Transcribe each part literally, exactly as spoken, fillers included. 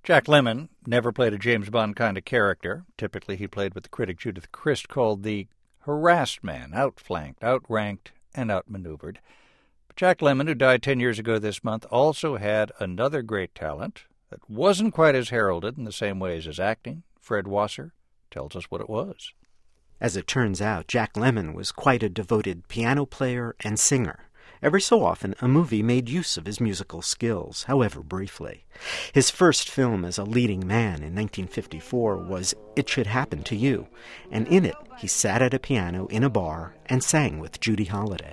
Jack Lemmon never played a James Bond kind of character. Typically, he played what the critic Judith Crist called the harassed man, outflanked, outranked, and outmaneuvered. But Jack Lemmon, who died ten years ago this month, also had another great talent that wasn't quite as heralded in the same ways as acting. Fred Wasser tells us what it was. As it turns out, Jack Lemmon was quite a devoted piano player and singer. Every so often, a movie made use of his musical skills, however briefly. His first film as a leading man in nineteen fifty-four was It Should Happen to You, and in it, he sat at a piano in a bar and sang with Judy Holliday.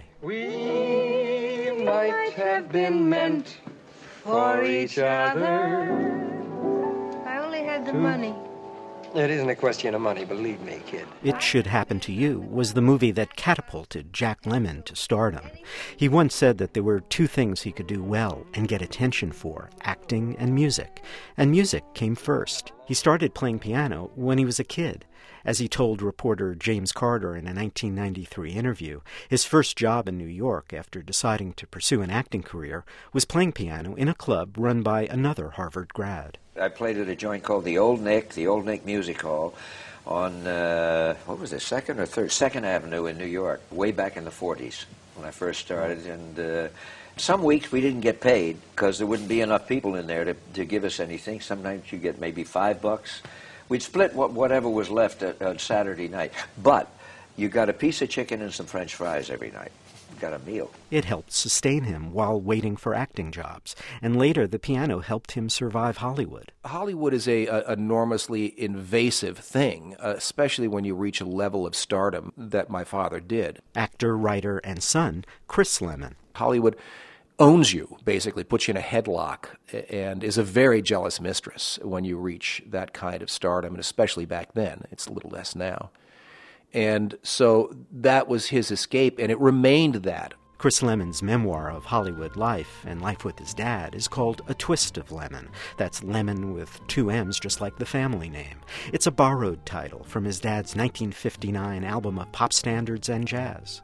We might have been meant for each other. I only had the money. It isn't a question of money, believe me, kid. It Should Happen to You was the movie that catapulted Jack Lemmon to stardom. He once said that there were two things he could do well and get attention for, acting and music. And music came first. He started playing piano when he was a kid. As he told reporter James Carter in a nineteen ninety-three interview, his first job in New York after deciding to pursue an acting career was playing piano in a club run by another Harvard grad. I played at a joint called the Old Nick, the Old Nick Music Hall, on, uh, what was it, second or third? second Avenue in New York, way back in the forties when I first started. And uh, some weeks we didn't get paid because there wouldn't be enough people in there to, to give us anything. Sometimes you get maybe five bucks. We'd split what, whatever was left at, on Saturday night. But you got a piece of chicken and some French fries every night. You got a meal. It helped sustain him while waiting for acting jobs. And later, the piano helped him survive Hollywood. Hollywood is a, a enormously invasive thing, uh, especially when you reach a level of stardom that my father did. Actor, writer, and son, Chris Lemmon. Hollywood owns you, basically, puts you in a headlock, and is a very jealous mistress when you reach that kind of stardom, and especially back then. It's a little less now. And so that was his escape, and it remained that. Chris Lemmon's memoir of Hollywood life and life with his dad is called A Twist of Lemon. That's Lemon with two M's, just like the family name. It's a borrowed title from his dad's nineteen fifty-nine album of pop standards and jazz.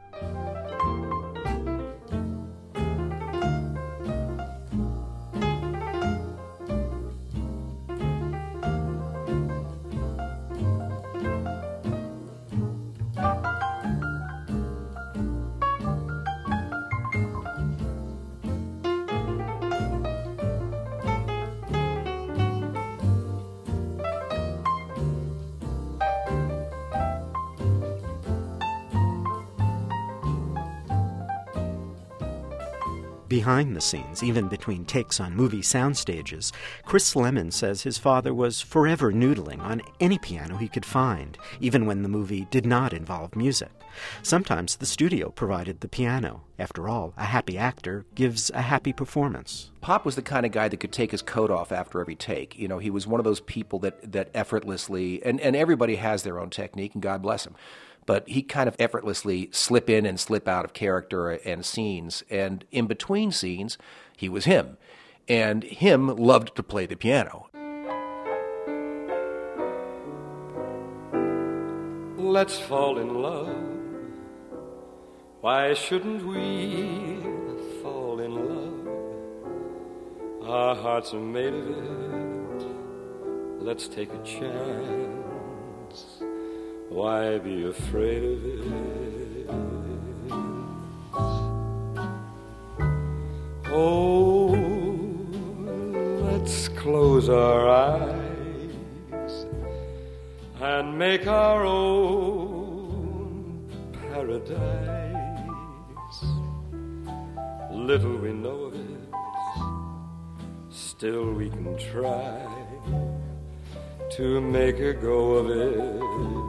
Behind the scenes, even between takes on movie sound stages, Chris Lemmon says his father was forever noodling on any piano he could find, even when the movie did not involve music. Sometimes the studio provided the piano. After all, a happy actor gives a happy performance. Pop was the kind of guy that could take his coat off after every take. You know, he was one of those people that, that effortlessly, and, and everybody has their own technique, and God bless him, but he kind of effortlessly slip in and slip out of character and scenes. And in between scenes, he was him. And him loved to play the piano. Let's fall in love. Why shouldn't we fall in love? Our hearts are made of it. Let's take a chance. Why be afraid of it? Oh, let's close our eyes and make our own paradise. Little we know of it, still we can try to make a go of it.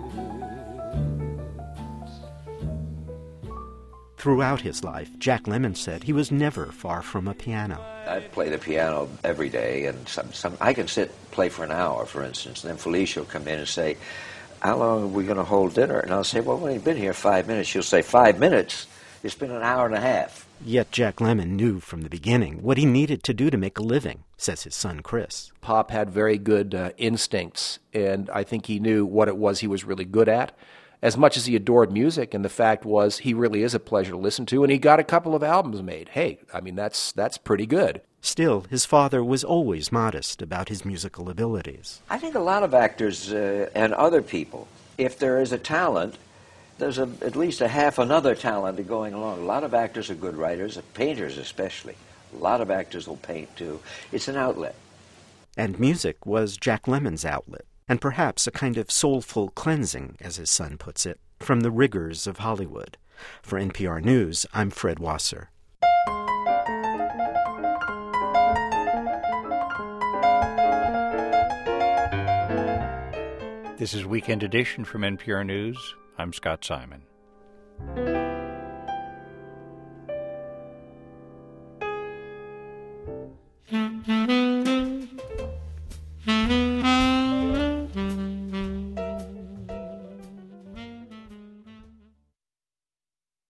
Throughout his life, Jack Lemmon said he was never far from a piano. I play the piano every day, and some, some I can sit play for an hour, for instance, and then Felicia will come in and say, how long are we going to hold dinner? And I'll say, well, we've only been here five minutes. She'll say, five minutes? It's been an hour and a half. Yet Jack Lemmon knew from the beginning what he needed to do to make a living, says his son Chris. Pop had very good uh, instincts, and I think he knew what it was he was really good at. as much as he adored music, and the fact was he really is a pleasure to listen to, and he got a couple of albums made. Hey, I mean, that's that's pretty good. Still, his father was always modest about his musical abilities. I think a lot of actors uh, and other people, if there is a talent, there's a, at least a half another talent going along. A lot of actors are good writers, painters especially. A lot of actors will paint, too. It's an outlet. And music was Jack Lemmon's outlet, and perhaps a kind of soulful cleansing, as his son puts it, from the rigors of Hollywood. For N P R News, I'm Fred Wasser. This is Weekend Edition from N P R News. I'm Scott Simon.